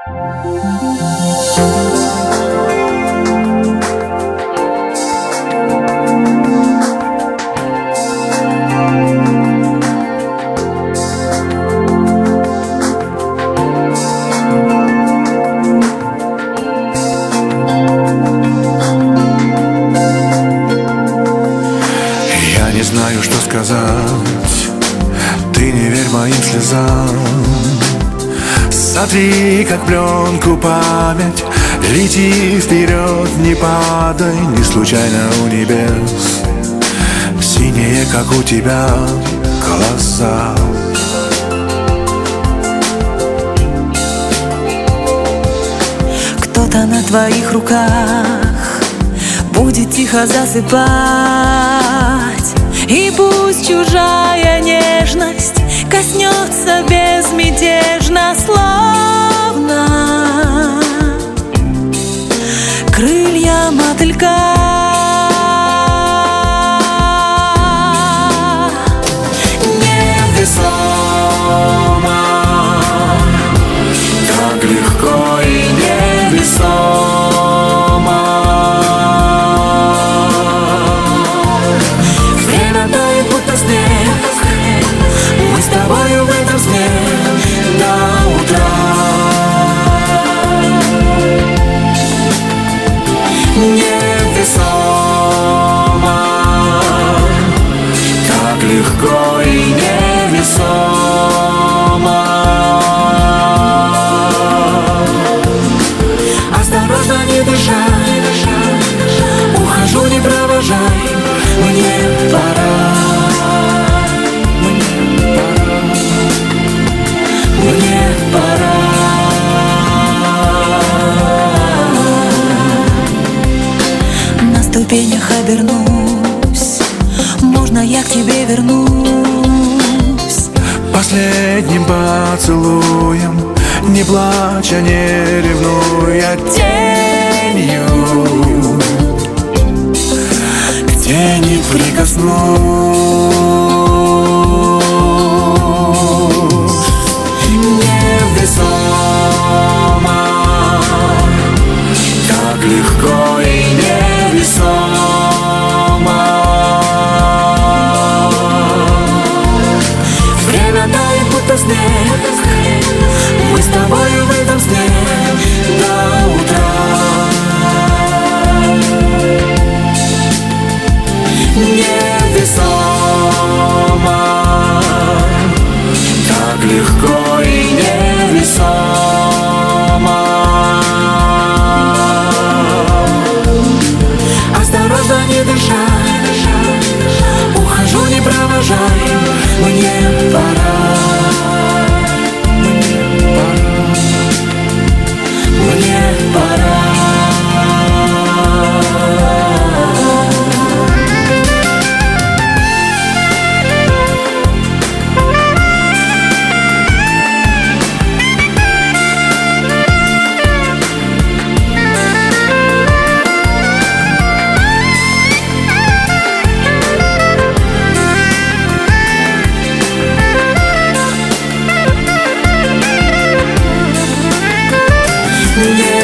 Я не знаю, что сказать, ты не верь моим слезам. Сотри, как пленку, память, лети вперед, не падай, не случайно у небес синие, как у тебя, глаза. Кто-то на твоих руках будет тихо засыпать, и пусть чужая нежность коснется безмятежно, словно крылья мотылька. Невесомо, так легко и невесомо. Время тает, будто снег, мы с тобою в этом сне до утра. Невесомо, так легко и невесомо. Осторожно, не дышай, ухожу, не провожай, мне пора. Мне пора. На ступенях обернусь, можно я к тебе вернусь? Последним поцелуем, не плача, не ревнуя, тенью к тени прикоснусь. Невесомо, так легко и невесомо. Время тает, будто снег, мы с тобою в этом сне до утра. Невесомо, так легко и невесомо. Осторожно, не дышай, ухожу, не провожай, мне пора. Мне пора. Yeah.